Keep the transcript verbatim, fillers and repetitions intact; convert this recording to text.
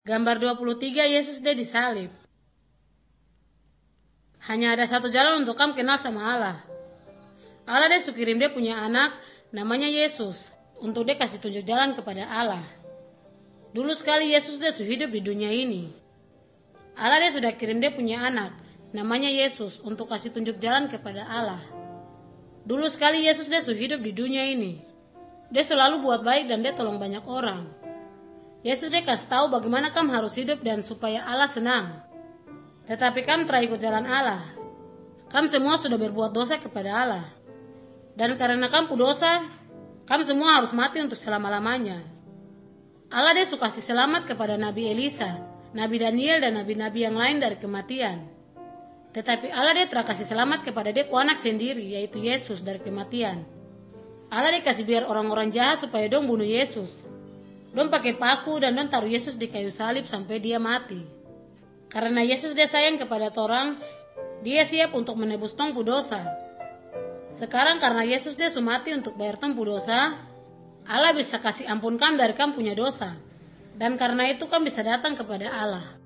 Gambar dua puluh tiga, Yesus dia disalib. Hanya ada satu jalan untuk kamu kenal sama Allah. Allah dia sudah kirim dia punya anak, namanya Yesus, untuk dia kasih tunjuk jalan kepada Allah. Dulu sekali Yesus dia sudah hidup di dunia ini. Allah dia sudah kirim dia punya anak, namanya Yesus, untuk kasih tunjuk jalan kepada Allah. Dulu sekali Yesus dia sudah hidup di dunia ini. Dia selalu buat baik dan dia tolong banyak orang. Yesus dia kasih tahu bagaimana kamu harus hidup dan supaya Allah senang. Tetapi kamu telah ikut jalan Allah. Kamu semua sudah berbuat dosa kepada Allah. Dan karena kamu dosa, kamu semua harus mati untuk selama-lamanya. Allah dia suka kasih selamat kepada Nabi Elisa, Nabi Daniel dan nabi-nabi yang lain dari kematian. Tetapi Allah dia telah kasih selamat kepada dia anak sendiri, yaitu Yesus, dari kematian. Allah dia kasih biar orang-orang jahat supaya dong bunuh Yesus. Dong pakai paku dan dong taruh Yesus di kayu salib sampai dia mati. Karena Yesus dia sayang kepada orang, dia siap untuk menebus tong pu dosa. Sekarang karena Yesus dia sudah mati untuk bayar tong pu dosa, Allah bisa kasih ampun kamu dari kamu punya dosa. Dan karena itu kamu bisa datang kepada Allah.